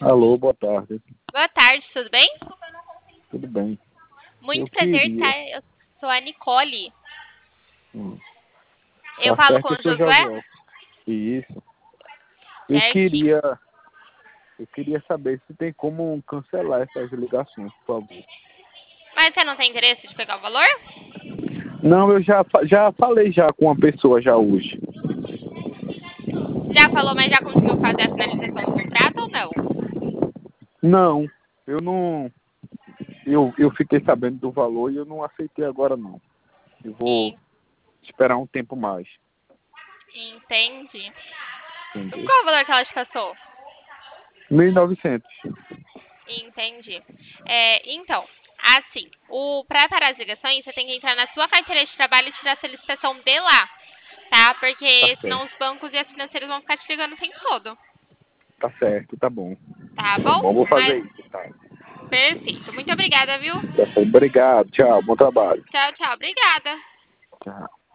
Alô, boa tarde. Boa tarde, tudo bem? Tudo bem? Muito Eu prazer, queria. tá? Eu sou a Nicole. Hum, Eu Tá falo com certo, eu o sou Josué? Josué. Isso. Eu Certinho. queria, eu queria saber se tem como cancelar essas ligações, por favor. Mas você não tem interesse de pegar o valor? Não, eu já falei já com uma pessoa já hoje. Já falou, mas já conseguiu fazer a finalização do contrato ou não? Não, eu não. Eu fiquei sabendo do valor e eu não aceitei agora não. Eu vou E- esperar um tempo mais. Entendi. Entendeu? Qual o valor que ela te passou? 1.900. Entendi. Então, assim, para parar as ligações, você tem que entrar na sua carteira de trabalho e tirar a solicitação de lá, tá? Tá Porque senão certo. os bancos e as financeiras vão ficar te ligando o tempo todo, Tá certo, tá bom. tá Tá bom? bom, vou fazer Mas, isso, tá? perfeito. Muito obrigada, viu? Tá certo. Obrigado, tchau, bom trabalho. Tchau, tchau. Obrigada. Tchau.